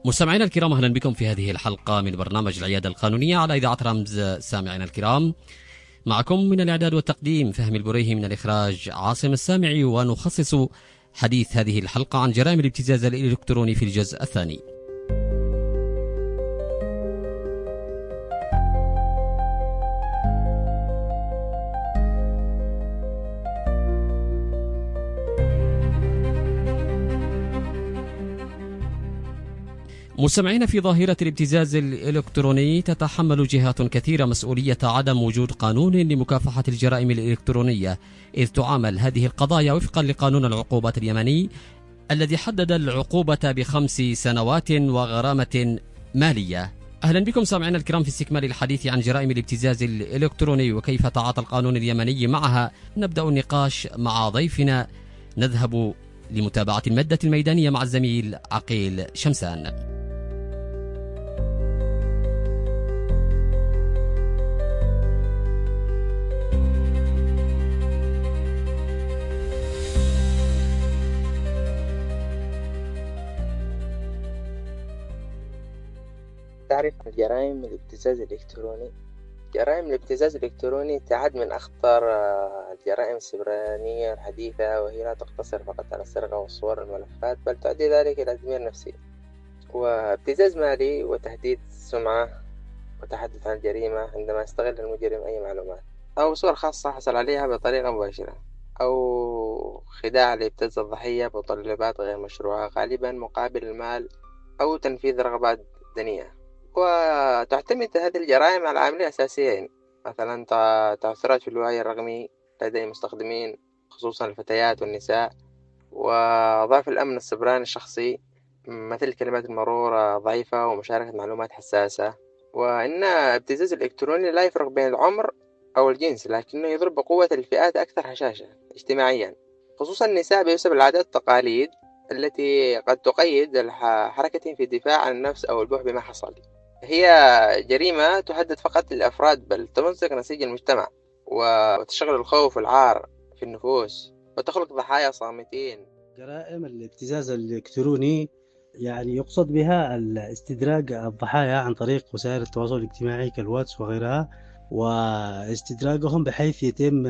مستمعينا الكرام، أهلا بكم في هذه الحلقة من برنامج العيادة القانونية على إذاعة رمز. سامعينا الكرام، معكم من الإعداد والتقديم فهمي البريهي، من الإخراج عاصم السامعي، ونخصص حديث هذه الحلقة عن جرائم الابتزاز الإلكتروني في الجزء الثاني. مستمعين، في ظاهرة الابتزاز الإلكتروني تتحمل جهات كثيرة مسؤولية عدم وجود قانون لمكافحة الجرائم الإلكترونية، إذ تعامل هذه القضايا وفقا لقانون العقوبات اليمني الذي حدد العقوبة ب5 سنوات وغرامة مالية. أهلا بكم سامعينا الكرام في استكمال الحديث عن جرائم الابتزاز الإلكتروني وكيف تعاطى القانون اليمني معها. نبدأ النقاش مع ضيفنا، نذهب لمتابعة المادة الميدانية مع الزميل عقيل شمسان. تعرف جرائم الابتزاز الإلكتروني؟ جرائم الابتزاز الإلكتروني تعد من أخطر الجرائم السبرانية الحديثة، وهي لا تقتصر فقط على السرقة والصور والملفات، بل تؤدي ذلك إلى تدمير نفسي وابتزاز مالي وتهديد السمعة وتحدث عن الجريمة عندما يستغل المجرم أي معلومات أو صور خاصة حصل عليها بطريقة مباشرة، أو خداع ليبتز الضحية بمتطلبات غير مشروعة غالبا مقابل المال أو تنفيذ رغبات دنية. وتعتمد هذه الجرائم على عاملين أساسيين، مثلا تأثيرات في الوعي الرقمي لدى المستخدمين خصوصا الفتيات والنساء، وضعف الأمن السيبراني الشخصي مثل الكلمات المرورة ضعيفة ومشاركة معلومات حساسة. وإن الابتزاز الإلكتروني لا يفرق بين العمر أو الجنس، لكنه يضرب بقوة الفئات أكثر هشاشة اجتماعيا، خصوصا النساء، بسبب العادات والتقاليد التي قد تقيد حركتهم في الدفاع عن النفس أو البوح بما حصل. هي جريمة تهدد فقط الأفراد، بل تمزق نسيج المجتمع وتشغل الخوف والعار في النفوس وتخلق ضحايا صامتين. جرائم الابتزاز الإلكتروني يعني يقصد بها استدراج الضحايا عن طريق وسائل التواصل الاجتماعي كالواتس وغيرها، واستدراجهم بحيث يتم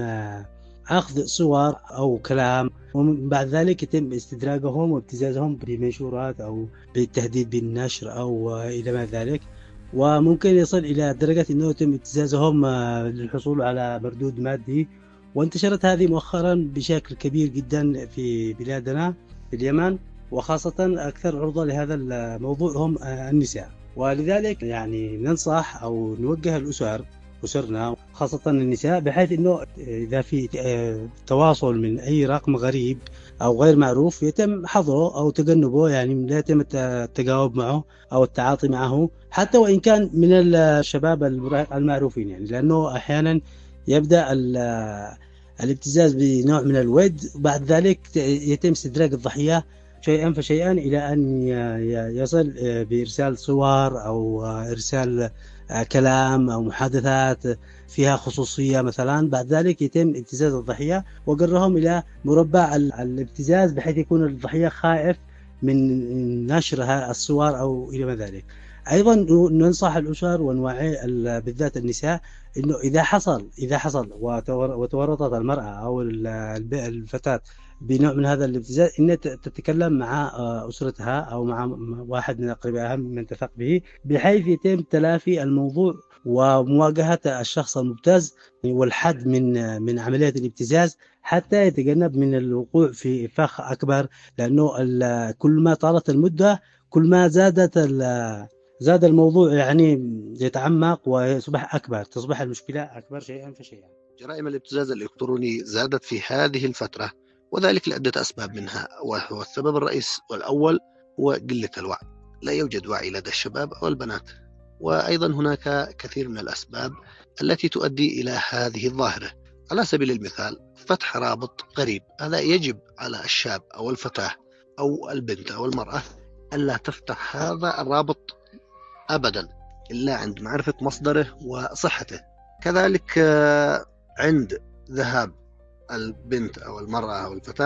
أخذ صور أو كلام، ومن بعد ذلك يتم استدراجهم وابتزازهم بمنشورات أو بالتهديد بالنشر أو إلى ما ذلك. وممكن يصل إلى درجة أنه يتم ابتزازهم للحصول على مردود مادي. وانتشرت هذه مؤخرا بشكل كبير جدا في بلادنا في اليمن، وخاصة أكثر عرضة لهذا الموضوع هم النساء. ولذلك يعني ننصح أو نوجه أسرنا خاصة النساء، بحيث أنه إذا في تواصل من أي رقم غريب أو غير معروف يتم حظره أو تجنبه، يعني لا يتم التجاوب معه أو التعاطي معه، حتى وإن كان من الشباب المعروفين، يعني لأنه أحيانا يبدأ الابتزاز بنوع من الود، وبعد ذلك يتم استدراج الضحية شيئا فشيئا إلى أن يصل بإرسال صور أو إرسال كلام أو محادثات فيها خصوصية مثلا. بعد ذلك يتم ابتزاز الضحية وجرهم إلى مربع الابتزاز، بحيث يكون الضحية خائف من نشر الصور أو إلى ما ذلك. أيضا ننصح الأسر ونوعي بالذات النساء إنه إذا حصل وتورطت المرأة أو الفتاة بنوع من هذا الابتزاز، إن تتكلم مع أسرتها أو مع واحد من أقربائها من تثق به، بحيث يتم تلافي الموضوع ومواجهة الشخص المبتز والحد من عملية الابتزاز، حتى يتجنب من الوقوع في فخ أكبر. لأنه كل ما طالت المدة كل ما زاد الموضوع، يعني يتعمق ويصبح أكبر، تصبح المشكلة أكبر شيئا فشيئا. جرائم الابتزاز الإلكتروني زادت في هذه الفترة، وذلك لعدة أسباب، منها وهو السبب الرئيس والأول هو قلة الوعي. لا يوجد وعي لدى الشباب أو البنات، وأيضا هناك كثير من الأسباب التي تؤدي إلى هذه الظاهرة. على سبيل المثال فتح رابط غريب، هذا يجب على الشاب أو الفتاة أو البنت أو المرأة ألا تفتح هذا الرابط أبدا إلا عند معرفة مصدره وصحته. كذلك عند ذهاب البنت أو المرأة أو الفتاة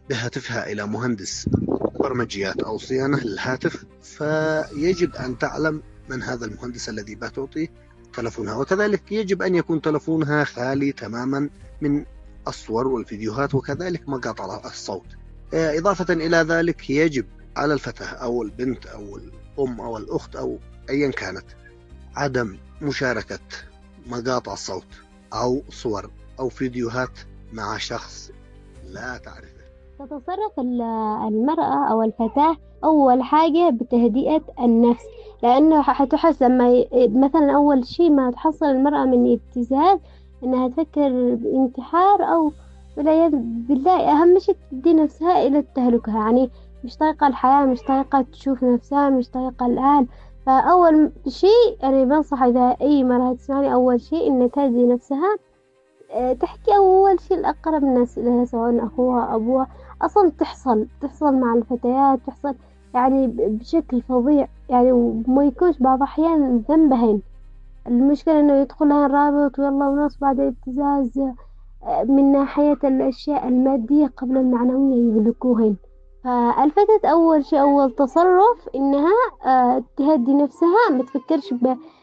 بهاتفها إلى مهندس برمجيات أو صيانة للهاتف، فيجب أن تعلم من هذا المهندس الذي بتعطيه تلفونها، وكذلك يجب أن يكون تلفونها خالي تماما من الصور والفيديوهات وكذلك مقاطع الصوت. إضافة إلى ذلك يجب على الفتاة أو البنت أو الأم أو الأخت أو أيا كانت عدم مشاركة مقاطع صوت أو صور أو فيديوهات مع شخص لا تعرفه. تتصرف المرأة أو الفتاة أول حاجة بتهدئة النفس، لأنه حتحس لما مثلا أول شيء ما تحصل المرأة من ابتزاز إنها تفكر بانتحار أو والعياذ بالله. أهم شيء تدي نفسها إلى التهلكة، يعني مش طايقة الحياة، مش طايقة تشوف نفسها، مش طايقة الأهل. فأول شيء أنا بنصح إذا أي مرأة تسمعني أول شيء إن تهدي نفسها، تحكي أول شيء لأقرب الناس لها سواء أخوها أبوها. أصلا تحصل مع الفتيات، تحصل يعني بشكل فظيع يعني، وما يكونش بعض أحيان ذنبهن. المشكلة إنه يدخلها الرابط ويلا ونص بعد ابتزاز من ناحية الأشياء المادية قبل المعنوية يملكوهن. فالفتاة أول شيء أول تصرف إنها تهدي نفسها، ما تفكرش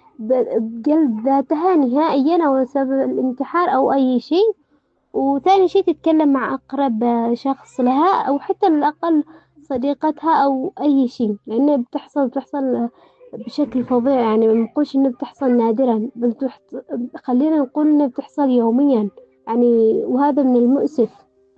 بقلب ذاتها نهائيا أو سبب الانتحار أو أي شيء. وثاني شيء تتكلم مع أقرب شخص لها أو حتى على الأقل صديقتها أو أي شيء، لأنه بتحصل بشكل فظيع. يعني ما نقولش إنه بتحصل نادرا، بل خلينا نقول إنه بتحصل يوميا يعني، وهذا من المؤسف.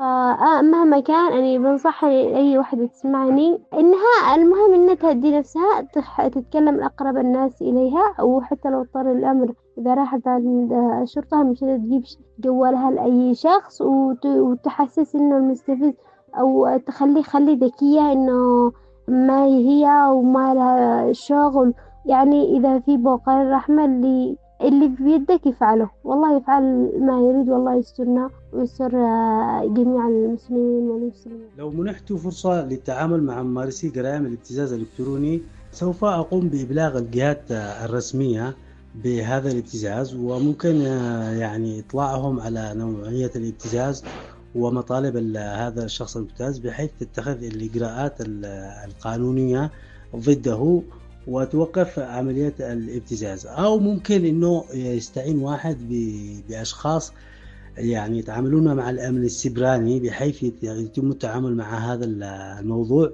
فمهما كان أنا بنصح أي واحدة تسمعني إنها المهم إنها تهدي نفسها، تتكلم أقرب الناس إليها، أو حتى لو اضطر الأمر إذا راحت عند الشرطة مش تجيب جوالها لأي شخص وتحسس إنه المستفز، أو خلي ذكية إنه ما هي وما لها شغل. يعني إذا في بقاء الرحمة اللي في يدك يفعله، والله يفعل ما يريد، والله يسترنا ويستر جميع المسلمين والمسلمين. لو منحت فرصة للتعامل مع ممارسي جرائم الابتزاز الإلكتروني سوف أقوم بإبلاغ الجهات الرسمية بهذا الابتزاز، وممكن يعني إطلاعهم على نوعية الابتزاز ومطالب هذا الشخص المبتز، بحيث تتخذ الإجراءات القانونية ضده وتوقف عملية الابتزاز. أو ممكن إنه يستعين واحد بأشخاص يعني يتعاملون مع الأمن السيبراني، بحيث يتم التعامل مع هذا الموضوع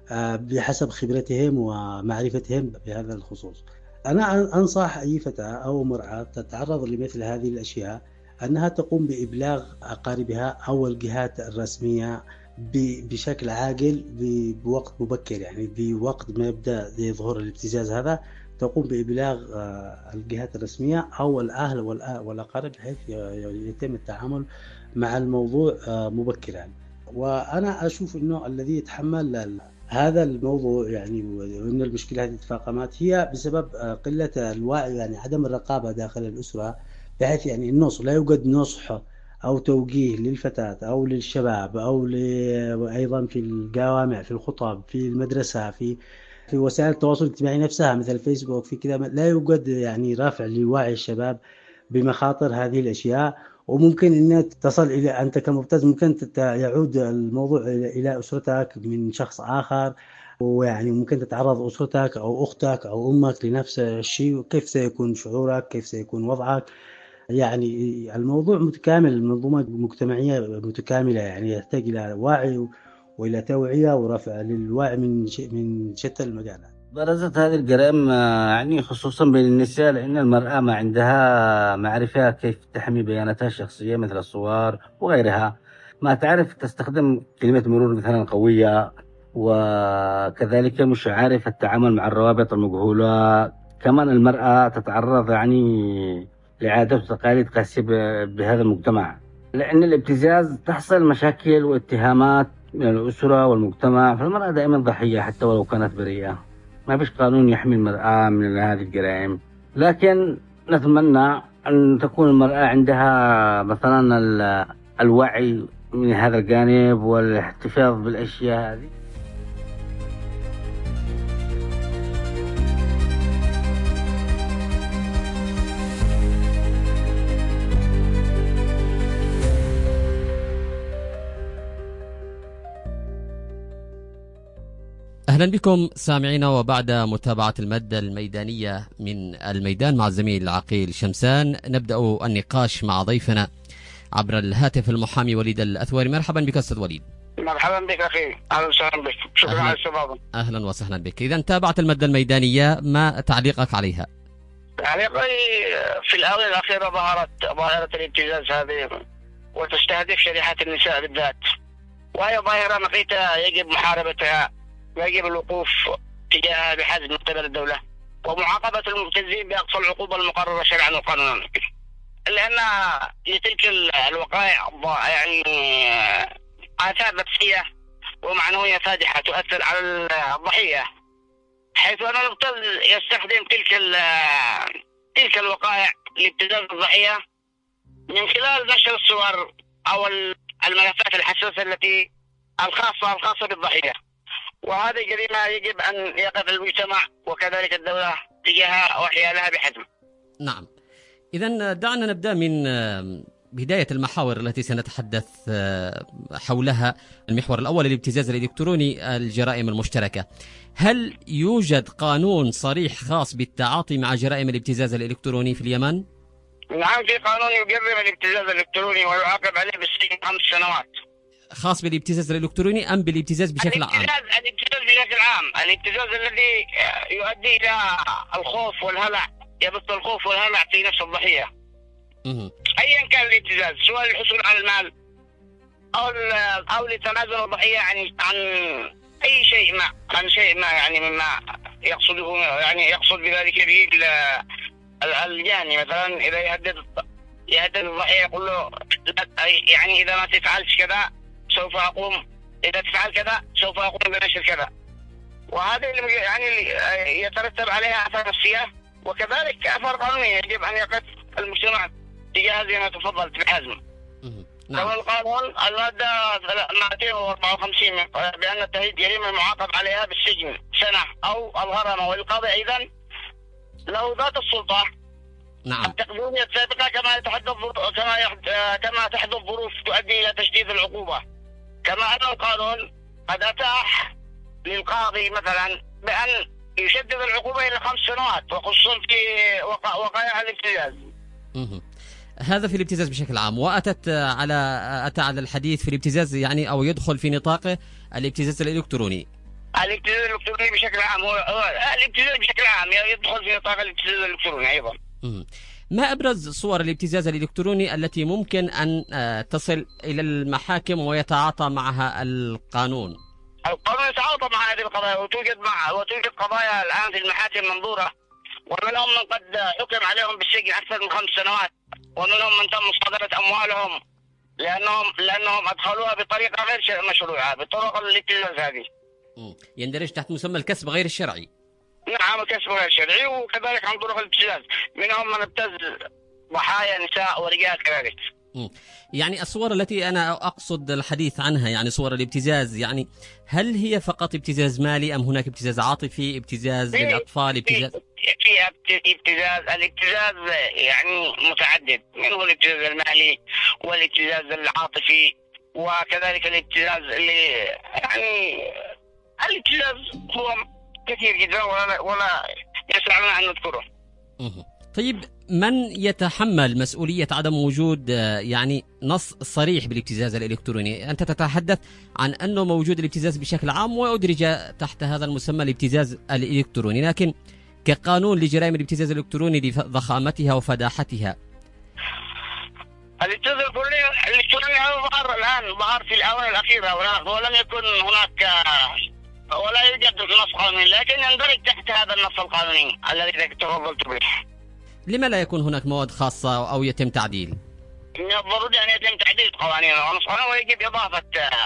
بحسب خبرتهم ومعرفتهم بهذا الخصوص. أنا أنصح أي فتاة أو امرأة تتعرض لمثل هذه الأشياء أنها تقوم بإبلاغ أقاربها أو الجهات الرسمية بشكل عاجل بوقت مبكر، يعني بوقت ما يبدأ يظهر الابتزاز هذا تقوم بإبلاغ الجهات الرسمية أو الأهل والأقارب، بحيث يتم التعامل مع الموضوع مبكرا. وأنا أشوف أنه الذي يتحمل هذا الموضوع يعني وأن المشكلة هذه تفاقمت هي بسبب قلة الوعي، يعني عدم الرقابة داخل الأسرة، بحيث يعني النصح لا يوجد نصح أو توجيه للفتاة أو للشباب أو أيضا في الجوامع، في الخطب، في المدرسة، في وسائل التواصل الاجتماعي نفسها مثل الفيسبوك، في كذا لا يوجد يعني رافع لوعي الشباب بمخاطر هذه الأشياء. وممكن أن تصل إلى أنت كمبتز ممكن يعود الموضوع إلى أسرتك من شخص آخر، ويعني ممكن تتعرض أسرتك أو أختك أو أمك لنفس الشيء. كيف سيكون شعورك؟ كيف سيكون وضعك؟ يعني الموضوع متكامل، المنظومة مجتمعية متكاملة، يعني يحتاج إلى وعي وإلى توعية ورفع للوعي من شتى المجالات. برزت هذه الجرائم يعني خصوصا بين النساء، لأن المرأة ما عندها معرفة كيف تحمي بياناتها الشخصية مثل الصور وغيرها، ما تعرف تستخدم كلمة مرور مثلا قوية، وكذلك مش عارف التعامل مع الروابط المجهولة. كمان المرأة تتعرض يعني لعادات وتقاليد قاسية بهذا المجتمع، لأن الابتزاز تحصل مشاكل واتهامات من الأسرة والمجتمع، فالمرأة دائما ضحية حتى ولو كانت بريئة. ما فيش قانون يحمي المرأة من هذه الجرائم، لكن نتمنى أن تكون المرأة عندها مثلا الوعي من هذا الجانب والاحتفاظ بالأشياء هذه. أهلا بكم سامعينا، وبعد متابعة المادة الميدانية من الميدان مع الزميل العقيل شمسان نبدأ النقاش مع ضيفنا عبر الهاتف المحامي وليد الأثوري. مرحبا بك أستاذ وليد. مرحبا بك أخي، أهلا وسهلا بك، شكرا على الاستضافة. أهلا وسهلا بك. إذا تابعت المادة الميدانية، ما تعليقك عليها؟ تعليقي في الآونة الأخيرة ظهرت ظاهرة الابتزاز هذه وتستهدف شريحة النساء بالذات، وهي ظاهرة مقيتة يجب محاربتها ويجب الوقوف تجاهها بحزم من قبل الدولة ومعاقبة المبتزين بأقصى العقوبة المقررة شرعا وقانونا، لأن لتلك الوقائع يعني آثار نفسية ومعنوية فادحة تؤثر على الضحية، حيث أن المبتز يستخدم تلك الوقائع لابتزاز الضحية من خلال نشر الصور أو الملفات الحساسة التي الخاصة بالضحية، وهذه جريمة يجب أن يقف المجتمع وكذلك الدولة تجاهها وحيالها بحزم. نعم، إذا دعنا نبدأ من بداية المحاور التي سنتحدث حولها. المحور الأول الابتزاز الإلكتروني، الجرائم المشتركة. هل يوجد قانون صريح خاص بالتعاطي مع جرائم الابتزاز الإلكتروني في اليمن؟ نعم، في قانون يجرم الابتزاز الإلكتروني ويعاقب عليه بالسجن 5 سنوات. خاص بالابتزاز الإلكتروني أم بالابتزاز بشكل عام؟ الابتزاز بشكل عام، الابتزاز الذي يؤدي إلى الخوف والهلع، يبث الخوف والهلع في نفس الضحية أيا كان الابتزاز، سواء للحصول على المال أو لتنازل الضحية عن أي شيء ما، عن شيء ما يعني مما يقصده، يعني يقصد بذلك به الجاني. مثلا إذا يهدد الضحية يقول له يعني إذا ما تفعلش كذا سوف أقوم، إذا تفعل كذا سوف أقوم بنشر كذا، وهذا يعني يترتب عليها آثار نفسية وكذلك آثار قانونية. يجب أن يقف المجتمع تجاه زي ما تفضلت بحزم. نعم. القانون المادة 254 بأن التهديد جريمة معاقب عليها بالسجن سنة أو الغرامة، والقاضي أيضا له ذات السلطة نعم التقديرية السابقة كما تحدث ظروف تؤدي إلى تشديد العقوبة، كما أن القانون قد أتاح للقاضي مثلا بأن يشدد العقوبة إلى 5 سنوات، وخصوصا في وقائع الابتزاز. هذا في الابتزاز بشكل عام، وأتى على الحديث في الابتزاز يعني أو يدخل في نطاقه الابتزاز الإلكتروني. الابتزاز الإلكتروني بشكل عام هو الابتزاز بشكل عام يدخل في نطاق الابتزاز الإلكتروني أيضا. ما أبرز صور الابتزاز الإلكتروني التي ممكن أن تصل إلى المحاكم ويتعاطى معها القانون؟ القانون يتعاطى مع هذه القضايا، وتوجد قضايا الآن في المحاكم منظورة، ومنهم من قد حكم عليهم بالسجن أكثر من 5 سنوات، ومنهم من تم مصادرة أموالهم لأنهم أدخلوها بطريقة غير مشروعة، بطرق الابتزاز هذه. يندرج تحت مسمى الكسب غير الشرعي. نعم، الكسب غير الشرعي، وكذلك عن طرق الابتزاز، منهم من ابتز ضحايا نساء ورجال كذلك. يعني الصور التي أنا أقصد الحديث عنها، يعني صور الابتزاز، يعني هل هي فقط ابتزاز مالي أم هناك ابتزاز عاطفي، ابتزاز للأطفال، ابتزاز؟ في الابتزاز يعني متعدد، منه الابتزاز المالي والابتزاز العاطفي، وكذلك الابتزاز اللي يعني الابتزاز هو كثير جدا ولا يسعنا أن نذكره. طيب، من يتحمل مسؤولية عدم وجود يعني نص صريح بالابتزاز الإلكتروني؟ أنت تتحدث عن أنه موجود الابتزاز بشكل عام وأدرج تحت هذا المسمى الابتزاز الإلكتروني، لكن كقانون لجرائم الابتزاز الإلكتروني لضخامتها وفداحتها. الابتزاز الإلكتروني ظهر في الآونة الأخيرة، ولم يكن هناك ولا يوجد نص قانوني، لكن يندرج تحت هذا النص القانوني الذي تفضلت به. لما لا يكون هناك مواد خاصة أو يتم تعديل؟ من الضروري أن يتم تعديل القوانين ونص قانون، ويجب إضافة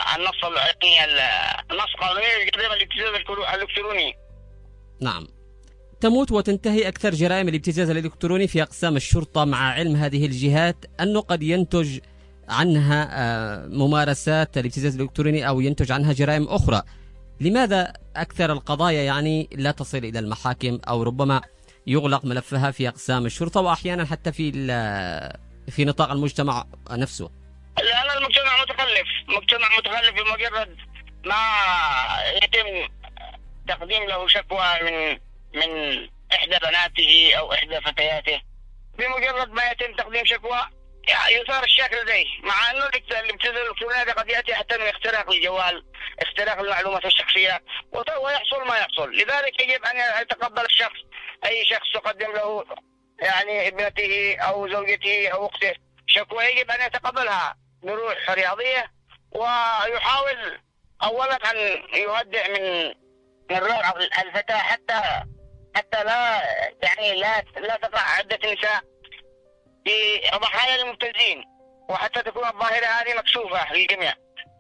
النص قانوني لجريمة الابتزاز الإلكتروني. نعم. تموت وتنتهي أكثر جرائم الابتزاز الإلكتروني في أقسام الشرطة، مع علم هذه الجهات أنه قد ينتج عنها ممارسات الابتزاز الإلكتروني أو ينتج عنها جرائم أخرى. لماذا أكثر القضايا يعني لا تصل إلى المحاكم، أو ربما يغلق ملفها في أقسام الشرطة، وأحيانا حتى في نطاق المجتمع نفسه؟ لأن المجتمع متخلف بمجرد ما يتم تقديم له شكوى من إحدى بناته أو إحدى فتياته، بمجرد ما يتم تقديم شكوى يثار الشك لديه، مع أنه الابتزاز الإلكتروني قد يأتي حتى من اختراق الجوال، اختراق المعلومات الشخصية، ويحصل ما يحصل. لذلك يجب أن يتقبل الشخص، أي شخص تقدم له يعني ابنته أو زوجته أو أخته شكوى، يجب أن يتقبلها بروح رياضية، ويحاول أولا أن يهدئ من روع الفتاة حتى لا يعني لا تقع عدة نساء في ضحايا المبتزين، وحتى تكون الظاهرة هذه مكشوفة للجميع.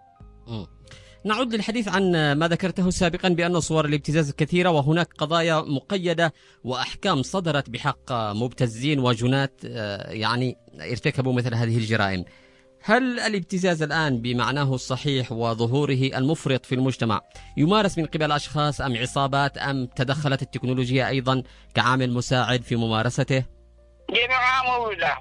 نعود للحديث عن ما ذكرته سابقا بأن صور الابتزاز كثيرة، وهناك قضايا مقيدة وأحكام صدرت بحق مبتزين وجنات يعني ارتكبوا مثل هذه الجرائم. هل الابتزاز الآن بمعناه الصحيح وظهوره المفرط في المجتمع يمارس من قبل أشخاص أم عصابات، أم تدخلت التكنولوجيا أيضا كعامل مساعد في ممارسته؟ جميعها موجودة،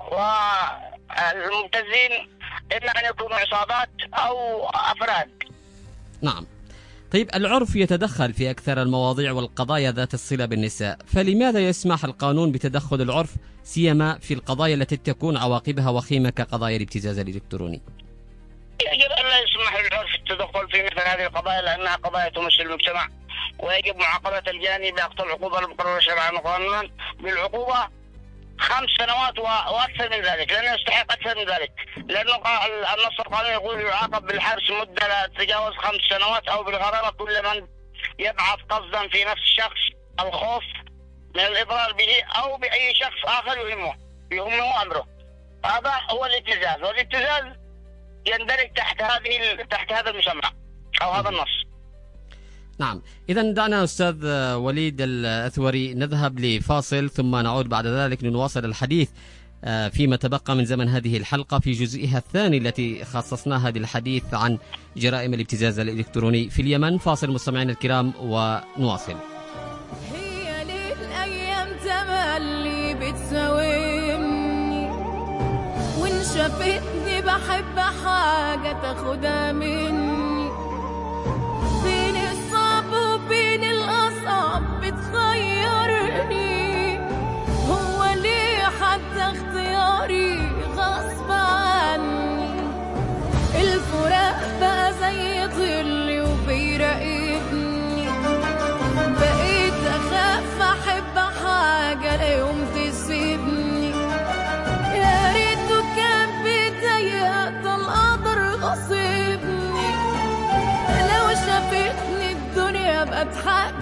والمبتزين إما أن يكونوا عصابات أو أفراد. نعم. طيب، العرف يتدخل في أكثر المواضيع والقضايا ذات الصلة بالنساء، فلماذا يسمح القانون بتدخل العرف سيما في القضايا التي تكون عواقبها وخيمة كقضايا الابتزاز الإلكتروني؟ يجب أن لا يسمح للعرف التدخل في مثل هذه القضايا، لأنها قضايا تمس المجتمع، ويجب معاقبة الجاني بأقصى العقوبة المقررة شرعا وقانونا بالعقوبة 5 سنوات وأكثر من ذلك، لأنه يستحق أكثر من ذلك، لأنه النص القانوني يقول يعاقب بالحبس مدة لا تتجاوز 5 سنوات، أو بالغرامة كل من يبعث قصدا في نفس الشخص الخوف من الإضرار به أو بأي شخص آخر يهمه أمره. هذا هو الابتزاز، والابتزاز يندرج تحت هذا المسمى أو هذا النص. نعم. إذن دعنا أستاذ وليد الأثوري نذهب لفاصل، ثم نعود بعد ذلك لنواصل الحديث فيما تبقى من زمن هذه الحلقة في جزئها الثاني التي خصصناها للحديث عن جرائم الابتزاز الإلكتروني في اليمن. فاصل مستمعينا الكرام ونواصل. هي للأيام تملي بتساومني، وإن شافتني بحب حاجة تاخدها مني، بين الصعب وبين الأصعب بتخيرني، هو ليه حتى اختياري غصب عني، الفراق بقى زي ظلي وبيراقبني، بقيت أخاف أحب حاجة لا يوم تسيبني، يا ريته كان بيضيق القدر غصبني، لو شافتني الدنيا بضحك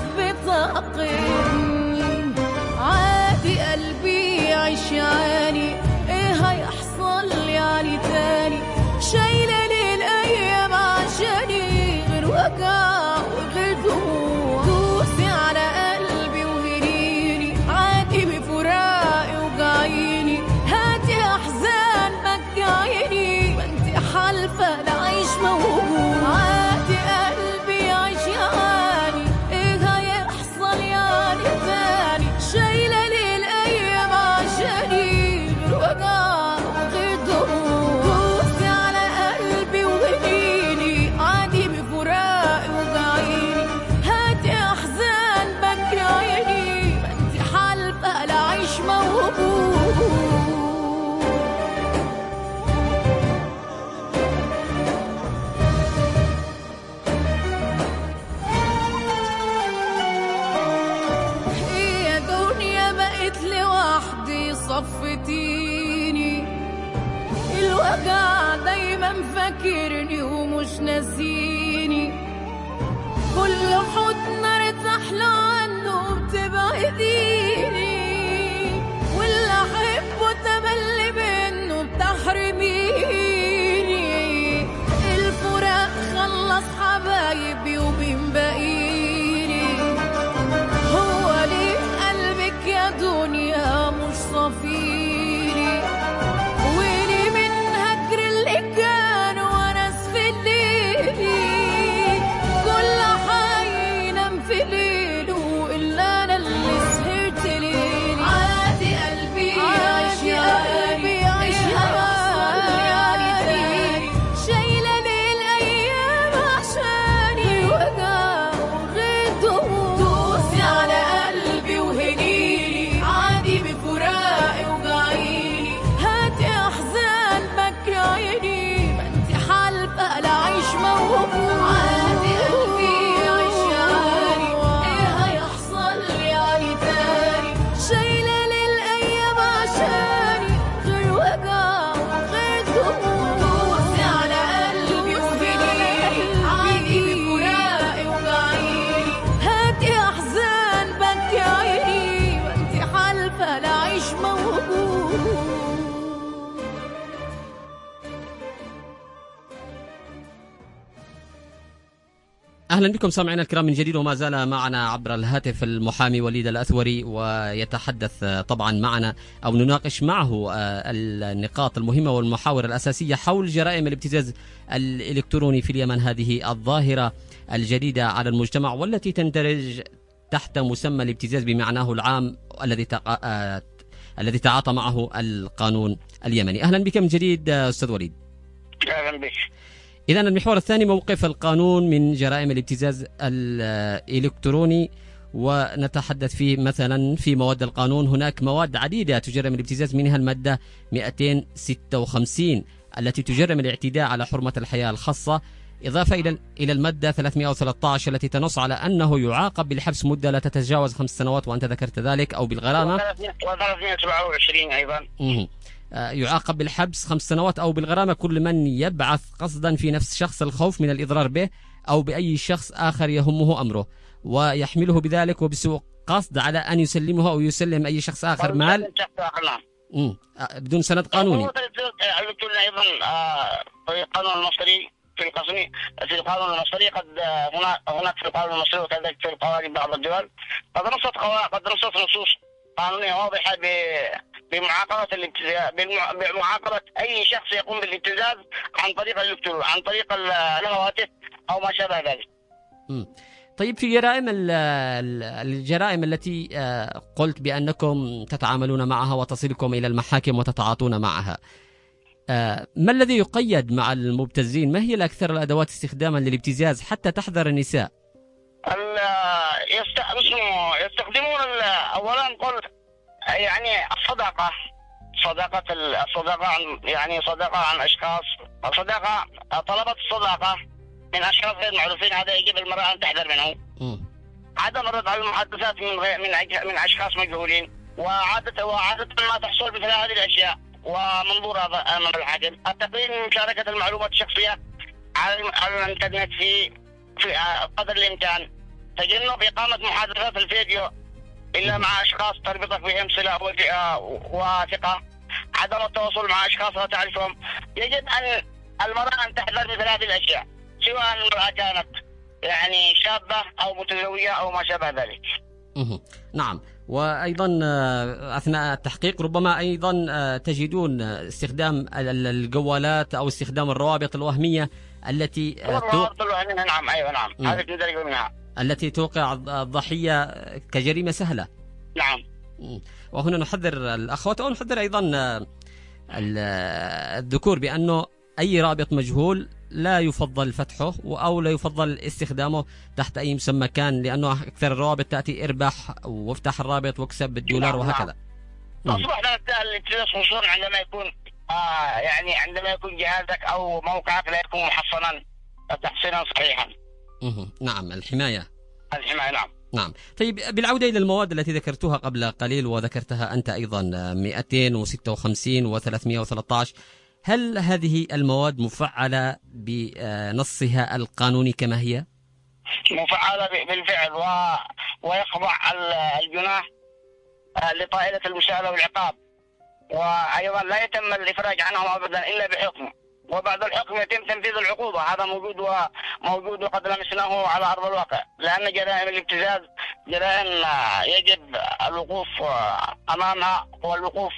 بتعاقبني، عادي قلبي يعيش يعني ايه هيحصل يعني تاني، شايله للايام عشاني غير وجع وغير دموع، دوسي على قلبي وهريني عادي بفراقي وجعيني، هاتي احزان مجعيني وانتي حالفه لعيش موجود، عادي قلبي يعيش يعني ايه هيحصل يعني تاني، شايله للايام عشاني غير وجع وغير دموع، دوسي على قلبي وهديني عادي بفراقي وجعيني، هاتي احزان بكري عيني ما انتي حالفه لعيش موجود. لوحدي صفتيني، الوجع دايما فاكرني ومش ناسيني، كل حضن ارتاح له عنه بتبعديني، واللي احبه تملي منه بتحرميني، الفراق خلص حبايبي وبين بقيني، هو ليه قلبك يا دنيا مش صفيني، ولي من هجر اللي كان وناس في الليل، كل حي ينام في ليله إلا أنا اللي سهرت أهلا بكم سامعينا الكرام من جديد، وما زال معنا عبر الهاتف المحامي وليد الأثوري، ويتحدث طبعا معنا أو نناقش معه النقاط المهمة والمحاور الأساسية حول جرائم الابتزاز الإلكتروني في اليمن، هذه الظاهرة الجديدة على المجتمع والتي تندرج تحت مسمى الابتزاز بمعناه العام الذي تعاطى معه القانون اليمني. أهلا بك من جديد أستاذ وليد. أهلا بك. إذن المحور الثاني موقف القانون من جرائم الابتزاز الإلكتروني، ونتحدث فيه مثلا في مواد القانون. هناك مواد عديدة تجرم الابتزاز، منها المادة 256 التي تجرم الاعتداء على حرمة الحياة الخاصة، إضافة إلى المادة 313 التي تنص على أنه يعاقب بالحبس مدة لا تتجاوز 5 سنوات، وأنت ذكرت ذلك، أو بالغرامة، و327 أيضا يعاقب بالحبس 5 سنوات أو بالغرامة كل من يبعث قصدا في نفس شخص الخوف من الإضرار به أو بأي شخص آخر يهمه أمره، ويحمله بذلك وبسوء قصد على أن يسلمه أو يسلم أي شخص آخر مال بدون سند قانوني. أيضا في القانون المصري في القانون المصري قد هناك في القانون المصري وكذلك في القوانين بعض الدول قد نصت نصوص قانونية واضحة بمعاقبة أي شخص يقوم بالابتزاز عن طريق الإلكترون، عن طريق الهواتف أو ما شابه ذلك. طيب، في الجرائم التي قلت بأنكم تتعاملون معها وتصلكم إلى المحاكم وتتعاطون معها، ما الذي يقيد مع المبتزين؟ ما هي الأكثر الأدوات استخداما للابتزاز حتى تحذر النساء؟ يستخدمون أولا قلت يعني الصداقة عن أشخاص، طلبت الصداقة من أشخاص غير معروفين، هذا يجب المرأة أن تحذر منه. عدم الرد على المحادثات من أشخاص مجهولين، وعادة ما تحصل مثل هذه الأشياء ومنظورها أمام الحاكم. التقليل من مشاركة المعلومات الشخصية على الإنترنت في قدر الإمكان. تجنب إقامة محادثات الفيديو إلا مع أشخاص تربطك بهم صلة وثقة. عدم التواصل مع أشخاص لا تعرفهم. يجب أن المرأة أن تحذر مثل هذه الأشياء، سواء المرأة كانت يعني شابة أو متزوجة أو ما شابه ذلك. نعم. وأيضا أثناء التحقيق ربما أيضا تجدون استخدام الجوالات أو استخدام الروابط الوهمية التي نعم أيوة نعم هذا ندرج منها، التي توقع الضحية كجريمة سهلة. نعم. وهنا نحذر الأخوات أو نحذر أيضا الذكور بأنه أي رابط مجهول لا يفضل فتحه أو لا يفضل استخدامه تحت أي مسمى كان، لأنه أكثر الروابط تأتي اربح وافتح الرابط واكسب بالدولار وهكذا. أصبح الابتزاز خصوصا عندما يكون جهازك أو موقعك لا يكون محصنا تحصينا صحيحا. نعم، الحماية. نعم. طيب، بالعودة إلى المواد التي ذكرتها قبل قليل وذكرتها أنت أيضا 256 و313، هل هذه المواد مفعلة بنصها القانوني كما هي؟ مفعلة بالفعل، ويخضع الجناح لطائلة المساءلة والعقاب، وأيضا لا يتم الإفراج عنهم أبدا إلا بحكم، وبعد الحكم يتم تنفيذ العقوبة. هذا موجود وقد لمسناه على أرض الواقع، لأن جرائم الابتزاز جرائم يجب الوقوف أمامها والوقوف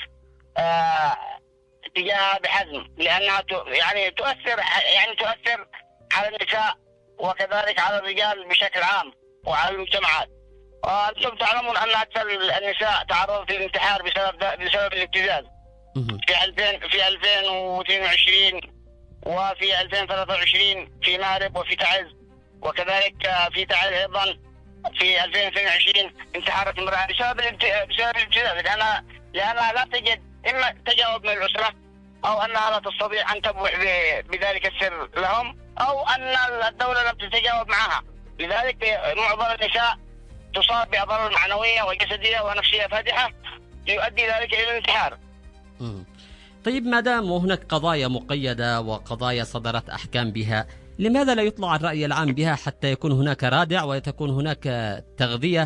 تجاهها بحزم، لأنها تؤثر على النساء وكذلك على الرجال بشكل عام وعلى المجتمعات. وأنتم تعلمون أن أكثر النساء تعرضت للانتحار بسبب الابتزاز في 2022 وفي 2023 في مارب وفي تعز، وكذلك في تعز أيضا في 2022 انتحرت امرأة بسبب الابتزاز، لأنها لا تجد إما تجاوب من الأسرة، أو أنها لا تستطيع أن تبوح بذلك السر لهم، أو أن الدولة لم تتجاوب معها. لذلك معظم النساء تصاب بأضرار معنوية وجسدية ونفسية فادحة يؤدي ذلك إلى الانتحار. طيب، ما دام هناك قضايا مقيدة وقضايا صدرت أحكام بها، لماذا لا يطلع الرأي العام بها حتى يكون هناك رادع وتكون هناك تغذية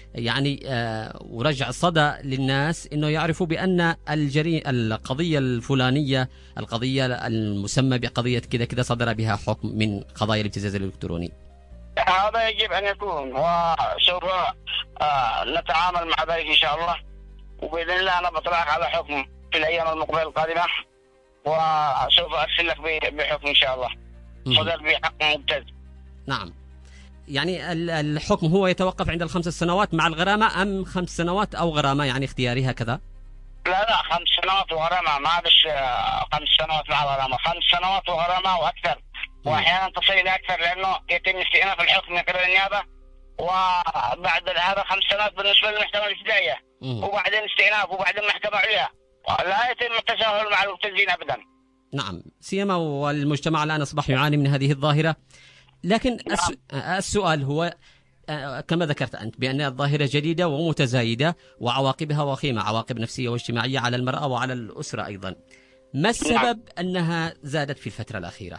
يعني ورجع الصدى للناس انه يعرفوا بان القضيه الفلانيه، القضيه المسمى بقضيه كذا كذا صدر بها حكم من قضايا الابتزاز الالكتروني. هذا يجب ان يكون، وسوف نتعامل مع ذلك ان شاء الله، وباذن الله انا بطلع على حكم في الايام المقبله القادمه، وسوف ارسل لك بحكم ان شاء الله صدر بحق ممتاز. نعم، يعني الحكم هو يتوقف عند ال5 سنوات مع الغرامة أم 5 سنوات أو غرامة، يعني اختياري هكذا؟ لا 5 سنوات وغرامة، ما عادش 5 سنوات مع الغرامة، 5 سنوات وغرامة وأكثر، وأحيانا تصل إلى أكثر لأنه يتم استئناف الحكم من قبل النيابة، وبعد هذا 5 سنوات بالنسبة للمحكمة الابتدائية، وبعدين استئناف وبعدين محكمة عليا، لا يتم التساهل مع المبتزين أبدا. نعم، سيما والمجتمع الآن أصبح يعاني من هذه الظاهرة. لكن السؤال هو كما ذكرت أنت بأن الظاهرة جديدة ومتزايدة وعواقبها وخيمة، عواقب نفسية واجتماعية على المرأة وعلى الأسرة أيضا. ما السبب أنها زادت في الفترة الأخيرة؟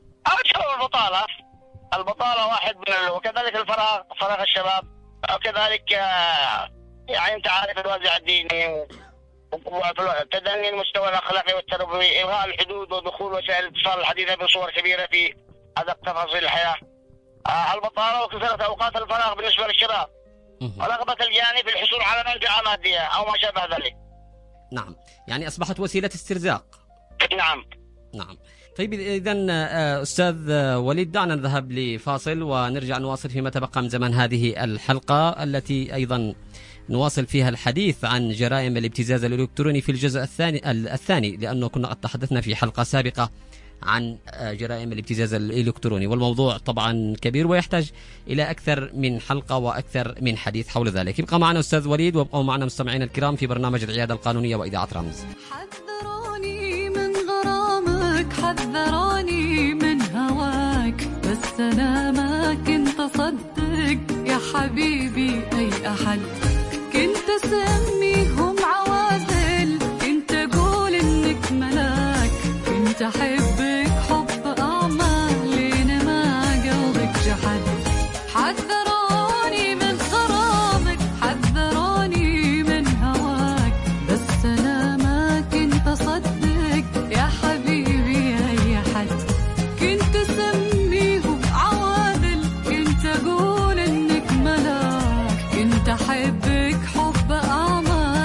البطالة واحد من وكذلك فراغ الشباب، وكذلك يعني أنت عارف الوازع الديني وتدني المستوى الأخلاقي والتربوي، إلغاء الحدود ودخول وسائل الاتصال الحديثة بصور كبيرة في أدق تفاصيل الحياة، البطالة وكثرة أوقات الفراغ بالنسبة للشباب، ورغبة الجاني في الحصول على منفعة مادية أو ما شابه ذلك. نعم، يعني أصبحت وسيلة استرزاق. نعم. طيب إذن أستاذ وليد، دعنا نذهب لفاصل ونرجع نواصل فيما تبقى من زمن هذه الحلقة، التي أيضا نواصل فيها الحديث عن جرائم الابتزاز الإلكتروني في الجزء الثاني، لأنه كنا قد تحدثنا في حلقة سابقة عن جرائم الابتزاز الإلكتروني، والموضوع طبعا كبير ويحتاج إلى أكثر من حلقة وأكثر من حديث حول ذلك. يبقى معنا أستاذ وليد، وابقوا معنا مستمعين الكرام في برنامج العيادة القانونية وإذاعة رمز. حذروني من غرامك، حذروني من هواك، بس أنا ما كنت أصدق يا حبيبي أي أحد، كنت أسميهم عوازل، كنت أقول إنك ملاك، كنت أحبك حب أعمى لين ما قلبك جحد. حذروني من غرامك، حذروني من هواك، بس أنا ما كنت أصدق يا حبيبي أي حد، كنت أسميهم عوادل، كنت أقول إنك ملاك، كنت أحبك حب أعمى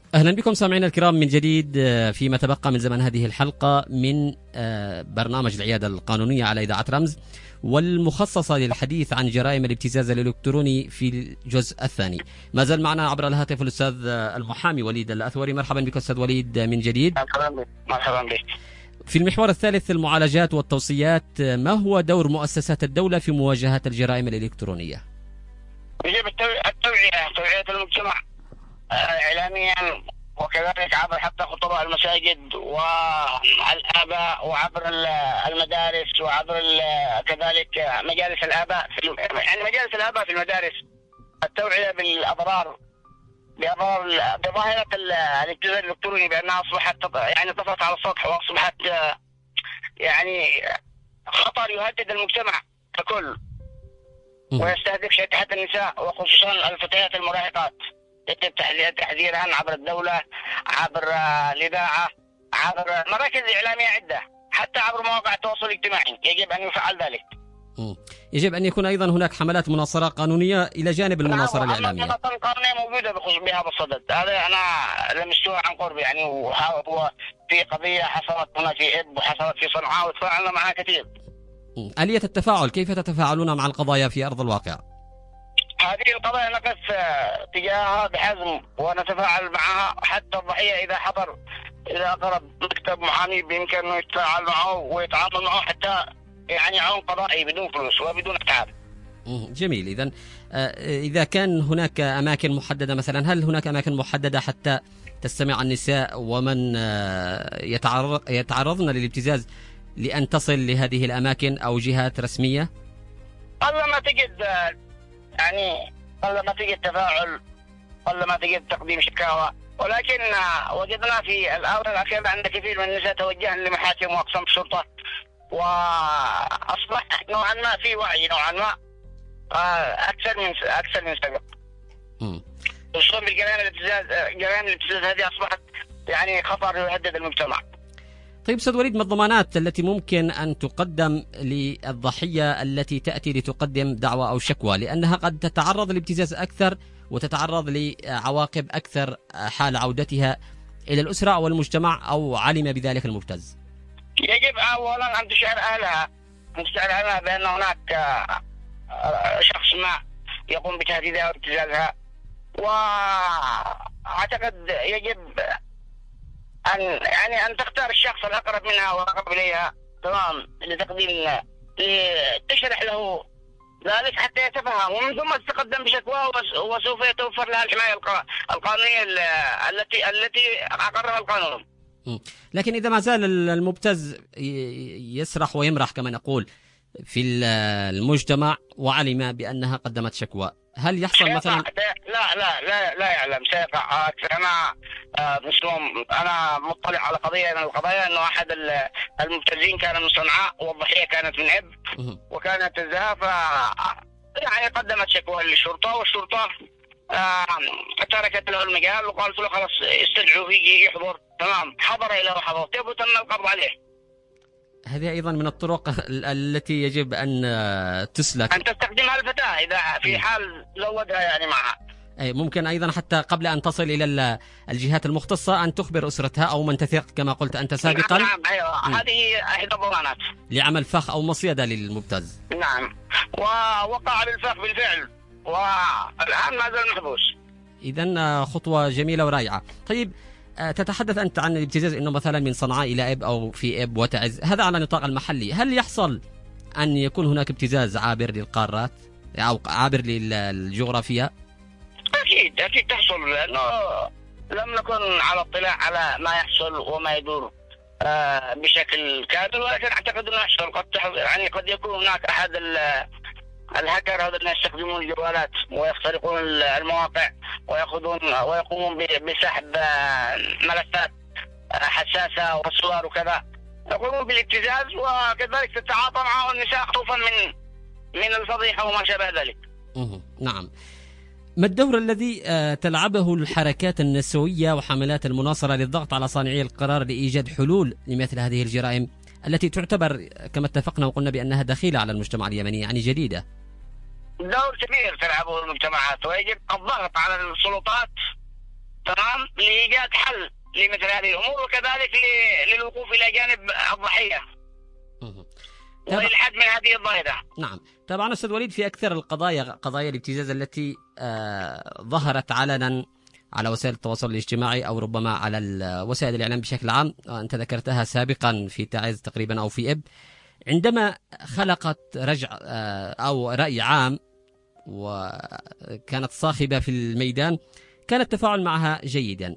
أهلا بكم سامعينا الكرام من جديد فيما تبقى من زمن هذه الحلقة من برنامج العيادة القانونية على إذاعة رمز، والمخصصة للحديث عن جرائم الابتزاز الإلكتروني في الجزء الثاني. ما زال معنا عبر الهاتف الأستاذ المحامي وليد الأثوري. مرحبا بك أستاذ وليد من جديد. مرحبا بك. في المحور الثالث المعالجات والتوصيات، ما هو دور مؤسسات الدولة في مواجهة الجرائم الإلكترونية؟ يجب توعية المجتمع إعلاميا، وكذلك عبر حتى خطباء المساجد والآباء، وعبر المدارس، وعبر كذلك مجالس الآباء يعني مجالس الآباء في المدارس. التوعية بظاهرة الابتزاز الإلكتروني، بأنها أصبحت يعني طفت على السطح، وأصبحت يعني خطر يهدد المجتمع ككل، ويستهدف شريحة النساء وخصوصا الفتيات المراهقات. يتم تحذيرها عبر الدولة، عبر الإذاعة، عبر مراكز إعلامية عدة، حتى عبر مواقع التواصل الاجتماعي. يجب أن يفعل ذلك. يجب أن يكون أيضا هناك حملات مناصرة قانونية إلى جانب المناصرة الإعلامية. الحملات القانونية موجودة بهذا الصدد، هذا أنا لمستوها عن قرب يعني. وهو في قضية حصلت هنا في إب، وحصلت في صنعاء، وتفاعلنا معها كثير. آلية التفاعل، كيف تتفاعلون مع القضايا في أرض الواقع؟ هذه القضايا نقف تجاهها بحزم ونتفاعل معها، حتى الضحية إذا أقرب مكتب محامي بإمكانه يتفاعل معه ويتعامل معه، حتى يعني عون قضائي بدون فلوس وبدون أتعاب. جميل. إذا كان هناك أماكن محددة مثلا، هل هناك أماكن محددة حتى تستمع النساء ومن يتعرضن للابتزاز لأن تصل لهذه الأماكن أو جهات رسمية؟ قل ما تجد تفاعل، قل ما تجد تقديم شكاوى، ولكن وجدنا في الآونة الأخيرة أن كثير من النساء توجهن لمحاكم وأقسام الشرطة، وأصبح نوعا ما في وعي نوعا ما أكثر من سبق. خصوصا بالجرائم الابتزاز هذه أصبحت يعني خطر يهدد المجتمع. طيب أستاذ وليد، ما الضمانات التي ممكن أن تقدم للضحية التي تأتي لتقدم دعوة أو شكوى، لأنها قد تتعرض للابتزاز أكثر وتتعرض لعواقب أكثر حال عودتها إلى الأسرة أو المجتمع أو علم بذلك المبتز؟ يجب أولا أن تشعر أهلها بأن هناك شخص ما يقوم بتهديدها وابتزازها، وأعتقد يجب أن تختار الشخص الأقرب منها وأقرب إليها، تمام، تشرح له ذلك حتى يتفهم، ومن ثم تتقدم بشكوى، وسوف يتوفر لها الحماية القانونية التي أقرها القانون. لكن إذا ما زال المبتز يسرح ويمرح كما نقول في المجتمع وعلم بأنها قدمت شكوى، هل يحصل مثلا؟ لا يعلم، سيقع. أنا مطلع على قضية من القضايا أنه أحد المبتزين كان من صنعاء، والضحية كانت من إب، وكانت تزهى، يعني قدمت شكوى للشرطة، والشرطة تركت له المجال، وقالت له خلاص استدعوا يجي يحضر، تمام، حضر إلى وحضر، تم القبض عليه. هذه أيضا من الطرق التي يجب أن تسلك، أن تستخدمها الفتاة إذا في حال زودها يعني معها. أي ممكن أيضا حتى قبل أن تصل إلى الجهات المختصة أن تخبر أسرتها أو من تثق كما قلت أنت سابقا. نعم أيوة، هذه إحدى الضمانات لعمل فخ أو مصيدة للمبتز. نعم، ووقع بالفخ بالفعل، والآن ما زال محبوس. إذن خطوة جميلة ورائعة. طيب، تتحدث أنت عن الابتزاز أنه مثلا من صنعاء إلى إب أو في إب وتعز، هذا على النطاق المحلي. هل يحصل أن يكون هناك ابتزاز عابر للقارات أو عابر للجغرافيا؟ أكيد تحصل، لأنه لم نكن على اطلاع على ما يحصل وما يدور بشكل كامل، ولكن أعتقد أنه يحصل. قد يكون هناك أحد الهكر هذا يستخدمون الجوالات ويخترقون المواقع ويقومون بسحب ملفات حساسة وصور وكذا، يقومون بالابتزاز، وكذلك تتعاطى معه النساء خوفا من الفضيحة وما شابه ذلك. نعم. ما الدور الذي تلعبه الحركات النسوية وحملات المناصرة للضغط على صانعي القرار لإيجاد حلول لمثل هذه الجرائم التي تعتبر كما اتفقنا وقلنا بأنها دخيلة على المجتمع اليمني، يعني جديدة؟ دور كبير تلعبه المجتمعات، ويجب الضغط على السلطات تمام، لإيجاد حل لمثل هذه الأمور، وكذلك للوقوف إلى جانب الضحية والحد من هذه الظاهرة. نعم. طبعا أستاذ وليد، في أكثر القضايا، قضايا الابتزاز التي ظهرت علنا على وسائل التواصل الاجتماعي أو ربما على وسائل الإعلام بشكل عام، أنت ذكرتها سابقا في تعز تقريبا أو في إب، عندما خلقت رجع أو رأي عام وكانت صاخبة في الميدان، كان التفاعل معها جيدا.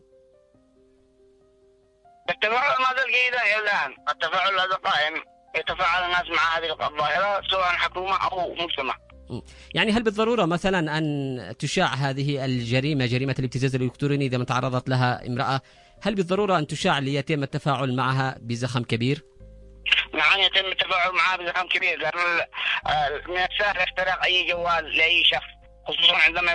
التفاعل ما زال جيدا إلى الآن، التفاعل هذا قائم، يتفاعل الناس مع هذه الظاهرة سواء حكومة أو مجتمع. يعني هل بالضرورة مثلا أن تشاع هذه الجريمة، جريمة الابتزاز الإلكتروني إذا ما تعرضت لها امرأة، هل بالضرورة أن تشاع ليتم التفاعل معها بزخم كبير؟ نعم، يتم التفاعل معها بزخم كبير، لأن من السهل اختراق أي جوال لأي شخص، خصوصا عندما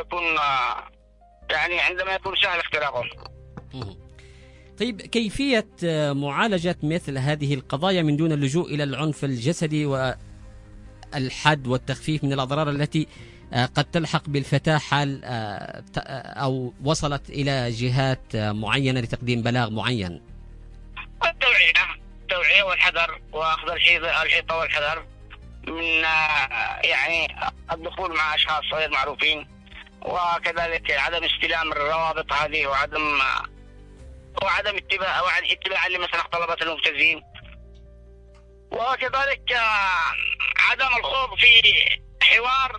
يكون سهل اختراقه. طيب، كيفية معالجة مثل هذه القضايا من دون اللجوء إلى العنف الجسدي والحد والتخفيف من الأضرار التي قد تلحق بالفتاة حال أو وصلت إلى جهات معينة لتقديم بلاغ معين؟ التوعية والحذر، وأخذ الحيطة والحذر من الدخول مع أشخاص غير معروفين، وكذلك عدم استلام الروابط هذه، وعدم اتباع لمسلك طلبات المبتزين، وكذلك عدم الخوض في حوار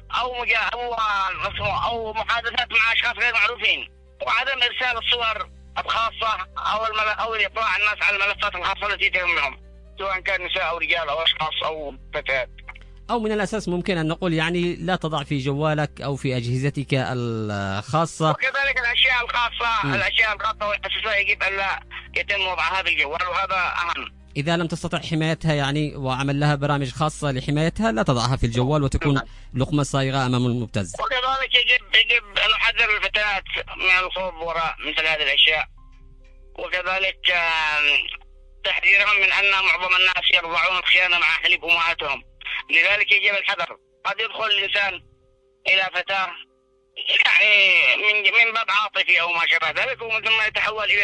أو محادثات مع أشخاص غير معروفين، وعدم إرسال الصور الخاصة أو إطلاع الناس على الملفات الخاصة التي تهمهم، سواء كان نساء أو رجال أو أشخاص أو فتيات. أو من الأساس ممكن أن نقول يعني لا تضع في جوالك أو في أجهزتك الخاصة، وكذلك الأشياء الخاصة والحساسة يجب أن لا يتم وضع هذا الجوال، وهذا أهم. إذا لم تستطع حمايتها يعني وعمل لها برامج خاصة لحمايتها، لا تضعها في الجوال وتكون لقمة صايغة أمام المبتز. وكذلك يجب أن نحذر الفتيات من الخوض وراء مثل هذه الأشياء، وكذلك تحذيرهم من أن معظم الناس يرضعون الخيانة مع حليب أمهاتهم، لذلك يجب الحذر. قد يدخل الإنسان إلى فتاة من باب عاطفي أو ما شابه ذلك، ومن ثم يتحول إلى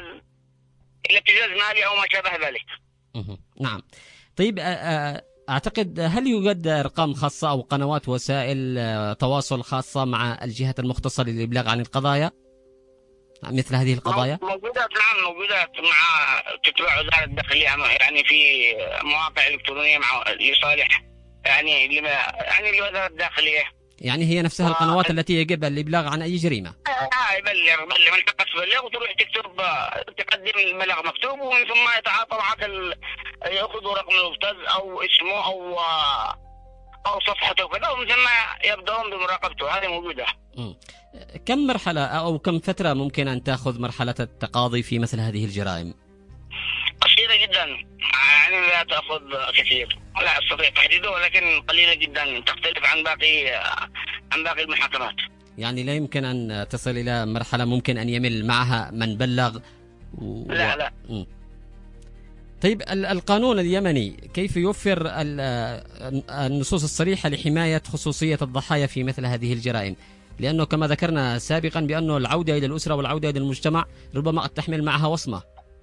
ابتزاز مالي أو ما شابه ذلك. نعم. طيب، أعتقد هل يوجد أرقام خاصة أو قنوات وسائل تواصل خاصة مع الجهات المختصة للإبلاغ عن القضايا مثل هذه القضايا؟ موجودات، نعم موجودات، مع تتبع وزارة الداخلية يعني في مواقع إلكترونية لصالح لوزارة الداخلية. يعني هي نفسها القنوات التي يجب الإبلاغ عن أي جريمة؟ يبلغ من حقه تبلغ، وتروح تقدم المبلغ مكتوب، ومن ثم يتعاطوا معك يأخذوا رقم المبتز أو اسمه أو صفحته وكذا، ومن ثم يبدأون بمراقبته. هذه موجودة. كم مرحلة أو كم فترة ممكن أن تأخذ مرحلة التقاضي في مثل هذه الجرائم؟ قصيرة جدا، يعني لا تأخذ كثير، لا أستطيع تحديده، ولكن قليلة جدا، تختلف عن باقي المحاكمات. يعني لا يمكن أن تصل إلى مرحلة ممكن أن يمل معها من بلغ لا. طيب، القانون اليمني كيف يوفر النصوص الصريحة لحماية خصوصية الضحايا في مثل هذه الجرائم؟ لأنه كما ذكرنا سابقا بأنه العودة إلى الأسرة والعودة إلى المجتمع ربما قد تحمل معها وصمة.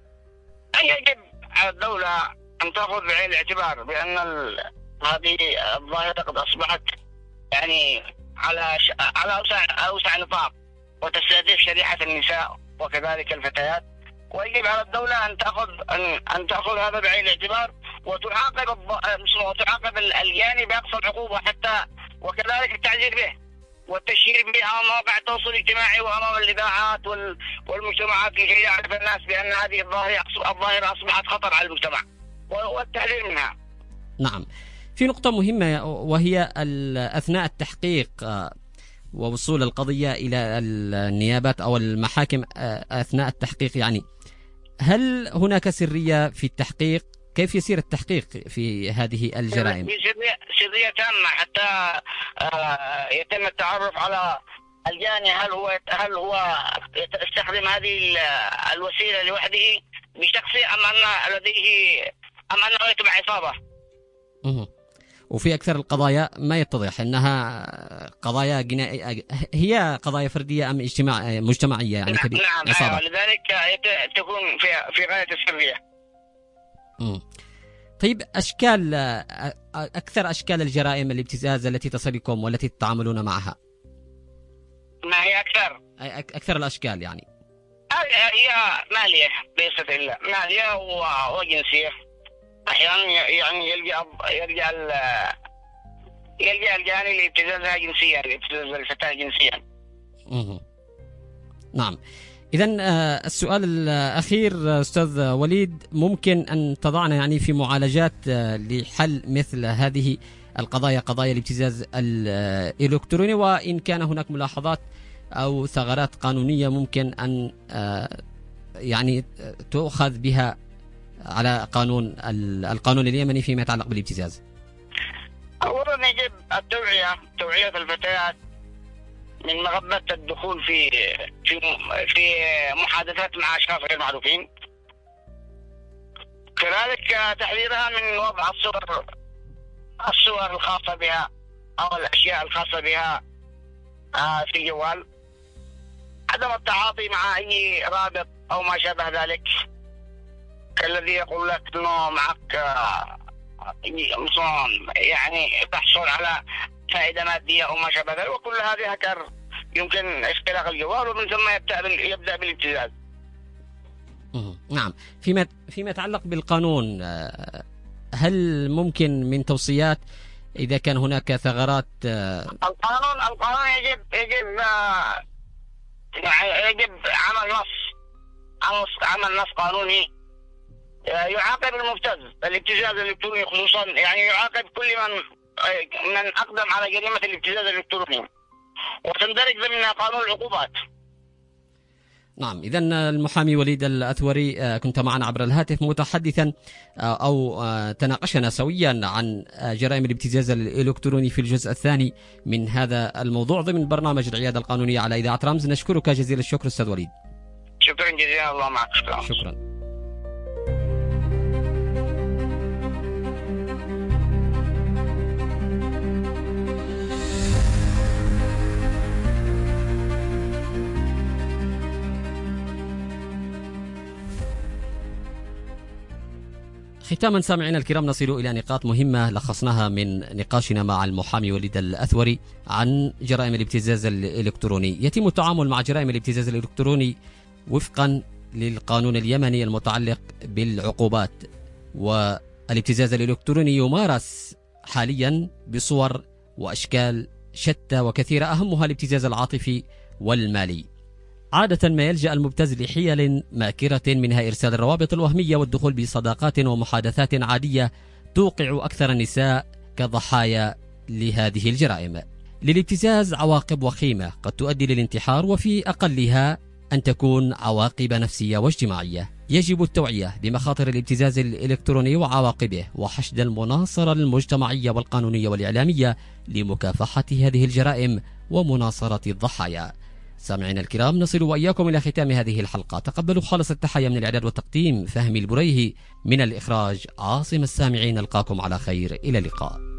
يجب على الدولة أن تأخذ بعين الاعتبار بأن هذه الظاهرة قد أصبحت يعني على أوسع نطاق، وتستهدف شريحة النساء وكذلك الفتيات، ويجب على الدولة أن تأخذ هذا بعين الاعتبار، وتعاقب الجاني بأقصى العقوبة، حتى وكذلك التعزير به والتشهير به أمام مواقع التواصل الاجتماعي وأمام الإذاعات والمجتمعات لكي يعرف الناس بأن هذه الظاهرة أصبحت خطر على المجتمع والتحذير منها. نعم. في نقطة مهمة، وهي أثناء التحقيق ووصول القضية إلى النيابات أو المحاكم، أثناء التحقيق يعني هل هناك سرية في التحقيق؟ كيف يصير التحقيق في هذه الجرائم؟ سرية تامة، حتى يتم التعرف على الجاني، هل هو يستخدم هذه الوسيلة لوحده بشخصه أم أنه يتبع عصابة. وفي أكثر القضايا ما يتضح أنها قضايا جنائية، هي قضايا فردية أم مجتمعية يعني كبيرة. نعم أيوة، لذلك تكون في غاية السرية. طيب أكثر أشكال الجرائم الابتزاز التي تصلكم والتي تتعاملون معها؟ ما هي أكثر الأشكال يعني؟ هي مالية ليست إلا مالية وجنسية. أحيانا يعني يلجأ الجاني لابتزازها جنسيا، لابتزاز الفتاة جنسيا. نعم. إذن السؤال الأخير أستاذ وليد، ممكن أن تضعنا يعني في معالجات لحل مثل هذه القضايا، قضايا الابتزاز الإلكتروني، وإن كان هناك ملاحظات أو ثغرات قانونية ممكن أن يعني تؤخذ بها على القانون اليمني فيما يتعلق بالابتزاز؟ أولا يجب توعية الفتيات من مغبة الدخول في محادثات مع أشخاص غير معروفين. كذلك تحذيرها من وضع الصور الخاصة بها أو الأشياء الخاصة بها في الجوال. عدم التعاطي مع أي رابط أو ما شابه ذلك، كالذي يقول لك إنه معك يعني تحصل على فائدة مادية أو ما شابه ذلك، وكل هذه هكر يمكن استغلاق الجوال، ومن ثم يبدأ بالابتزاز. نعم. فيما يتعلق بالقانون، هل ممكن من توصيات إذا كان هناك ثغرات؟ القانون يجب عمل نص قانوني يعاقب المبتز الابتزاز الإلكتروني خصوصا، يعني يعاقب كل من أقدم على جريمة الابتزاز الإلكتروني، وتندرج ضمن قانون العقوبات. نعم. إذن المحامي وليد الأثوري كنت معنا عبر الهاتف متحدثا أو تناقشنا سويا عن جرائم الابتزاز الإلكتروني في الجزء الثاني من هذا الموضوع ضمن برنامج العيادة القانونية على إذاعة رمز. نشكرك جزيل الشكر أستاذ وليد. شكرا جزيلا، الله معك. شكرا. ختاما سامعينا الكرام، نصل إلى نقاط مهمة لخصناها من نقاشنا مع المحامي وليد الأثوري عن جرائم الابتزاز الإلكتروني. يتم التعامل مع جرائم الابتزاز الإلكتروني وفقا للقانون اليمني المتعلق بالعقوبات، والابتزاز الإلكتروني يمارس حاليا بصور وأشكال شتى وكثيرة، أهمها الابتزاز العاطفي والمالي. عادة ما يلجأ المبتز لحيل ماكرة، منها إرسال الروابط الوهمية والدخول بصداقات ومحادثات عادية توقع أكثر النساء كضحايا لهذه الجرائم. للابتزاز عواقب وخيمة قد تؤدي للانتحار، وفي أقلها أن تكون عواقب نفسية واجتماعية. يجب التوعية بمخاطر الابتزاز الإلكتروني وعواقبه، وحشد المناصرة المجتمعية والقانونية والإعلامية لمكافحة هذه الجرائم ومناصرة الضحايا. سامعينا الكرام، نصل وإياكم إلى ختام هذه الحلقة. تقبلوا خالص التحية من الإعداد والتقديم فهمي البريهي، من الإخراج عاصم السامعين. نلقاكم على خير، إلى اللقاء.